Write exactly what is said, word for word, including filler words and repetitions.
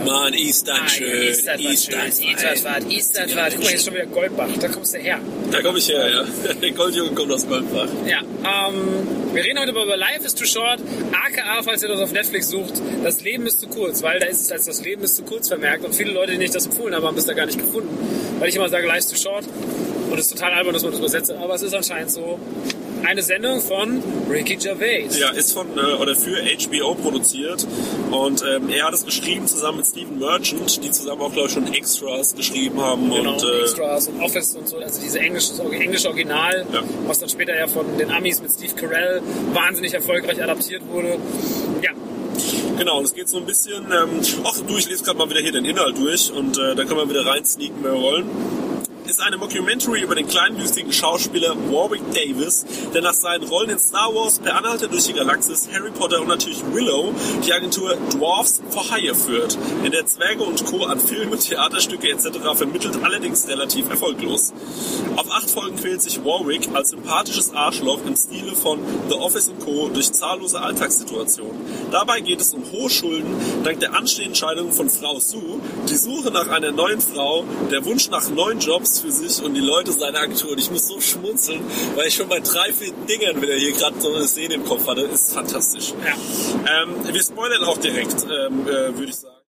Mann, Eastern Ah, schön. Eastern war schön. Eastern war, Eastern war. Guck mal, hier ist schon wieder Goldbach. Da kommst du her. Da komme ich her, ja. Der Goldjunge kommt aus Goldbach. Ja, ähm, wir reden heute über Life is Too Short, aka, falls ihr das auf Netflix sucht, das Leben ist zu kurz, weil da ist es als das Leben ist zu kurz vermerkt und viele Leute, denen ich das empfohlen habe, haben es da gar nicht gefunden, weil ich immer sage, Life is Too Short und es ist total albern, dass man das übersetzt, aber es ist anscheinend so. Eine Sendung von Ricky Gervais. Ja, ist von äh, oder für H B O produziert und ähm, er hat es geschrieben zusammen mit Stephen Merchant, die zusammen auch, glaube ich, schon Extras geschrieben haben. Genau, und äh, Extras und Office und so, also diese englische, englische Original, ja. Was dann später ja von den Amis mit Steve Carell wahnsinnig erfolgreich adaptiert wurde. Ja. Genau, und es geht so ein bisschen, ähm, ach du, ich lese gerade mal wieder hier den Inhalt durch und äh, da können wir wieder rein sneaken, wenn wir wollen. Ist eine Mockumentary über den kleinwüchsigen Schauspieler Warwick Davis, der nach seinen Rollen in Star Wars, Per Anhalter durch die Galaxis, Harry Potter und natürlich Willow die Agentur Dwarfs for Hire führt, in der Zwerge und Co. an Filme, Theaterstücke et cetera vermittelt, allerdings relativ erfolglos. Auf acht Folgen quält sich Warwick als sympathisches Arschloch im Stile von The Office und Co. durch zahllose Alltagssituationen. Dabei geht es um hohe Schulden, dank der anstehenden Scheidung von Frau Sue, die Suche nach einer neuen Frau, der Wunsch nach neuen Jobs für sich und die Leute seiner Agentur. Und ich muss so schmunzeln, weil ich schon bei drei, vier Dingern wieder hier gerade so eine Szene im Kopf hatte. Ist fantastisch. Ja. Ähm, wir spoilern auch direkt, ähm, äh, würde ich sagen.